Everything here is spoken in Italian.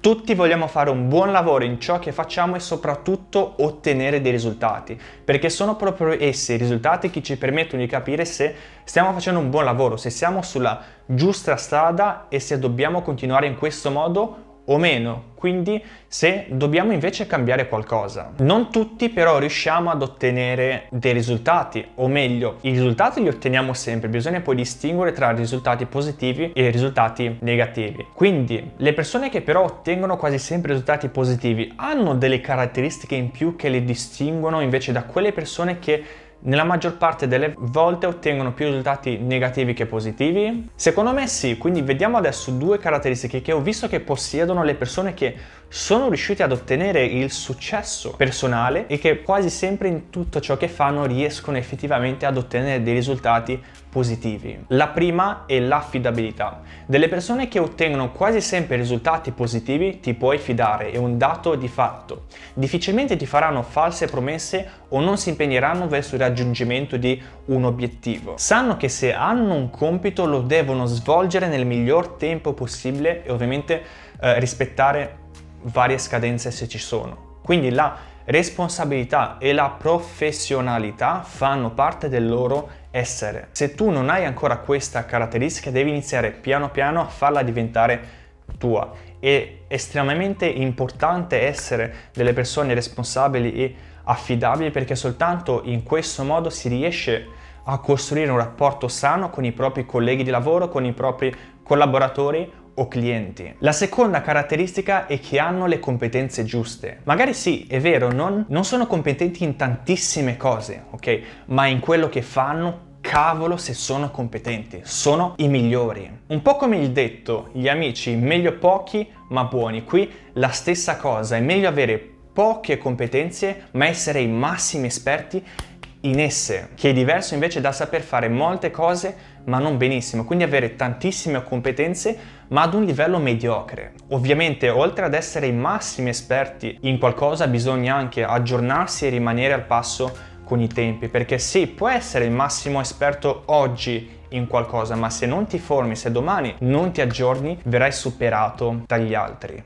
Tutti vogliamo fare un buon lavoro in ciò che facciamo e soprattutto ottenere dei risultati, perché sono proprio essi i risultati che ci permettono di capire se stiamo facendo un buon lavoro, se siamo sulla giusta strada e se dobbiamo continuare in questo modo o meno, quindi se dobbiamo invece cambiare qualcosa. Non tutti però riusciamo ad ottenere dei risultati, o meglio, i risultati li otteniamo sempre, bisogna poi distinguere tra risultati positivi e risultati negativi. Quindi le persone che però ottengono quasi sempre risultati positivi hanno delle caratteristiche in più che le distinguono invece da quelle persone che nella maggior parte delle volte ottengono più risultati negativi che positivi? Secondo me sì, quindi vediamo adesso due caratteristiche che ho visto che possiedono le persone che sono riuscite ad ottenere il successo personale e che quasi sempre in tutto ciò che fanno riescono effettivamente ad ottenere dei risultati positivi. La prima è l'affidabilità. Delle persone che ottengono quasi sempre risultati positivi ti puoi fidare, è un dato di fatto. Difficilmente ti faranno false promesse o non si impegneranno verso il raggiungimento di un obiettivo. Sanno che se hanno un compito lo devono svolgere nel miglior tempo possibile e ovviamente rispettare varie scadenze se ci sono. Quindi la responsabilità e la professionalità fanno parte del loro essere. Se tu non hai ancora questa caratteristica, devi iniziare piano piano a farla diventare tua. È estremamente importante essere delle persone responsabili e affidabili, perché soltanto in questo modo si riesce a costruire un rapporto sano con i propri colleghi di lavoro, con i propri collaboratori o clienti. La seconda caratteristica è che hanno le competenze giuste. Magari sì, è vero, non sono competenti in tantissime cose, ok? Ma in quello che fanno, cavolo se sono competenti, sono i migliori. Un po' come il detto, gli amici, meglio pochi ma buoni. Qui la stessa cosa, è meglio avere poche competenze ma essere i massimi esperti in esse, che è diverso invece da saper fare molte cose ma non benissimo, quindi avere tantissime competenze ma ad un livello mediocre. Ovviamente oltre ad essere i massimi esperti in qualcosa bisogna anche aggiornarsi e rimanere al passo con i tempi, perché sì, puoi essere il massimo esperto oggi in qualcosa, ma se non ti formi, se domani non ti aggiorni, verrai superato dagli altri.